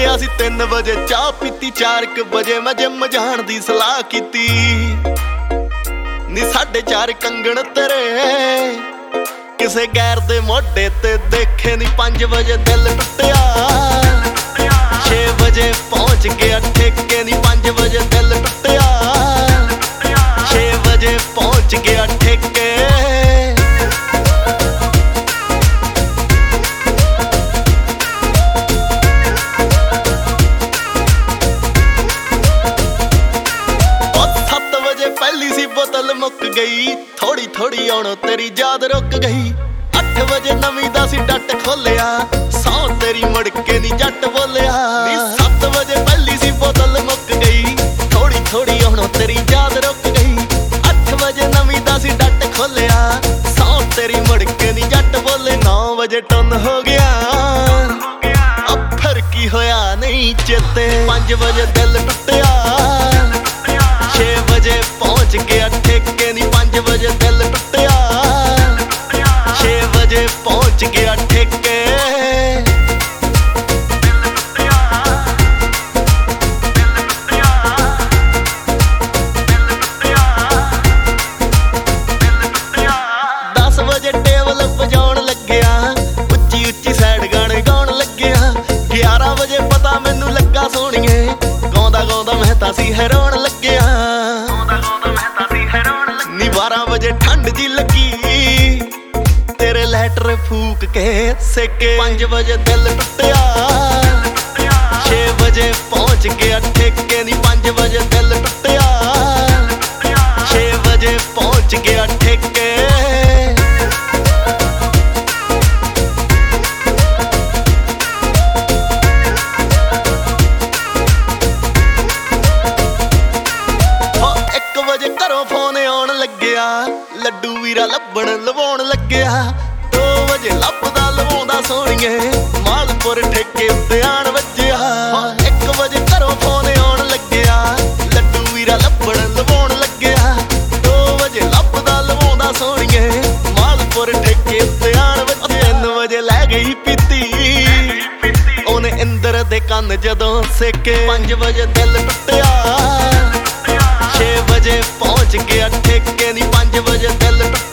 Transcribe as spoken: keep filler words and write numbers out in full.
ਉੱਠਿਆ ਸੀ ਤਿੰਨ ਵਜੇ, ਚਾਹ ਪੀਤੀ ਚਾਰ ਕੁ ਵਜੇ, ਮੈਂ ਜਿੰਮ ਜਾਣ ਦੀ ਸਲਾਹ ਕੀਤੀ। ਨੀ ਸਾਢੇ ਚਾਰ ਕੰਗਣ ਤੇਰੇ ਕਿਸੇ ਗੈਰ ਦੇ ਮੋਢੇ ਤੇ ਦੇਖੇ ਨੀ, ਪੰਜ ਵਜੇ ਦਿਲ ਟੁੱਟਿਆ। ਛੇ ਵਜੇ ਪਹੁੰਚ ਗਿਆ ਠੇਕੇ ਨੀ, ਪੰਜ ਵਜੇ ਦਿਲ ਟੁੱਟਿਆ। ਛੇ ਵਜੇ ਪਹੁੰਚ ਗਿਆ ਠੇਕੇ। ਪਹਿਲੀ ਸੀ ਬੋਤਲ ਮੁੱਕ ਗਈ, ਥੋੜੀ ਥੋੜੀ ਆਉਣੋਂ ਤੇਰੀ ਯਾਦ ਰੁਕ ਗਈ। ਅੱਠ ਵਜੇ ਨਵੀਂ ਦਾ ਸੀ ਡੱਟ ਖੋਲਿਆ, ਸੌ ਤੇਰੀ ਮੁੜ ਕੇ ਨੀ ਜੱਟ ਬੋਲਿਆ। ਨੀ ਸੱਤ ਵਜੇ ਪਹਿਲੀ ਸੀ ਬੋਤਲ ਮੁੱਕ ਗਈ, ਥੋੜੀ ਥੋੜੀ ਆਉਣੋਂ ਤੇਰੀ ਯਾਦ ਰੁਕ ਗਈ। ਅੱਠ ਵਜੇ ਨਵੀਂ ਦਾ ਸੀ ਡੱਟ ਖੋਲਿਆ, ਸੌ ਤੇਰੀ ਮੁੜ ਕੇ ਨੀ ਜੱਟ ਬੋਲੇ। ਨੌ ਵਜੇ ਟੁੰਨ ਹੋ ਗਿਆ, ਅਬ ਫਿਰ ਕੀ ਹੋਇਆ ਨਹੀਂ ਚੇਤੇ। ਪੰਜ ਵਜੇ ਦਿਲ ਟੁੱਟਿਆ। ਛੇ ਵਜੇ ਪਹੁੰਚ ਗਿਆ ਠੇਕੇ ਨੀ, ਪੰਜ ਵਜੇ ਦਿਲ ਟੁੱਟਿਆ। ਛੇ ਵਜੇ ਪਹੁੰਚ ਗਿਆ ਠੇਕੇ। ਦਸ ਵਜੇ ਟੇਬਲ ਵਜਾਉਣ ਲੱਗਿਆ, ਉੱਚੀ ਉੱਚੀ ਸੈਡ ਗਾਣੇ ਗਾਉਣ ਲੱਗਿਆ। ਗਿਆਰਾਂ ਵਜੇ ਪਤਾ ਮੈਨੂੰ ਲੱਗਾ ਸੋਹਣੀਏ, ਗਾਉਂਦਾ ਗਾਉਂਦਾ ਮੈਂ ਤਾਂ ਸੀ ਹੈਰਾਨ ਲੱਗਿਆ। ਨੀ ਬਾਰਾਂ ਵਜੇ ਠੰਡ ਜੀ ਲੱਗੀ, ਤੇਰੇ ਲੈਟਰ ਫੂਕ ਕੇ ਸੇਕੇ। ਪੰਜ ਵਜੇ ਦਿਲ ਟੁੱਟਿਆ। ਛੇ ਵਜੇ ਪਹੁੰਚ ਗਿਆ ਠੇਕੇ ਨੀ, ਪੰਜ ਵਜੇ ਦਿਲ ਟੁੱਟਿਆ। ਛੇ ਵਜੇ ਪਹੁੰਚ ਗਿਆ ਠੇਕੇ। ਘਰੋਂ ਫੋਨ ਆਉਣ ਲੱਗਿਆ, ਲੱਡੂ ਵੀਰਾ ਲੱਭਣ ਲਵਾਉਣ ਲੱਗਿਆ। ਦੋ ਵਜੇ ਲੱਭਦਾ ਲਵਾਉਂਦਾ ਸੋਹਣੀਏ, ਮਾਲਪੁਰ ਠੇਕੇ ਉੱਤੇ ਆਣ ਵੱਜਿਆ। ਇੱਕ ਵਜੇ ਘਰੋਂ ਫੋਨ ਆਉਣ ਲੱਗਿਆ, ਲੱਡੂ ਵੀਰਾ ਲੱਭਣ ਲਵਾਉਣ ਲੱਗਿਆ। ਦੋ ਵਜੇ ਲੱਭਦਾ ਲਵਾਉਂਦਾ ਸੋਹਣੀਏ, ਮਾਲਪੁਰ ਠੇਕੇ ਉੱਤੇ ਆਣ ਵੱਜਿਆ। ਤਿੰਨ ਵਜੇ ਲੈ ਗਈ ਪੀਤੀ ਉਹਨੇ ਇੰਦਰ ਦੇ ਕੰਨ ਜਦੋਂ ਸੇਕੇ। ਪੰਜ ਵਜੇ ਦਿਲ ਟੁੱਟਿਆ। ਛੇ ਵਜੇ ਪਹੁੰਚ ਗਿਆ ਠੇਕੇ ਨੀ, ਪੰਜ ਵਜੇ ਦਿਲ ਟੁੱਟਿਆ।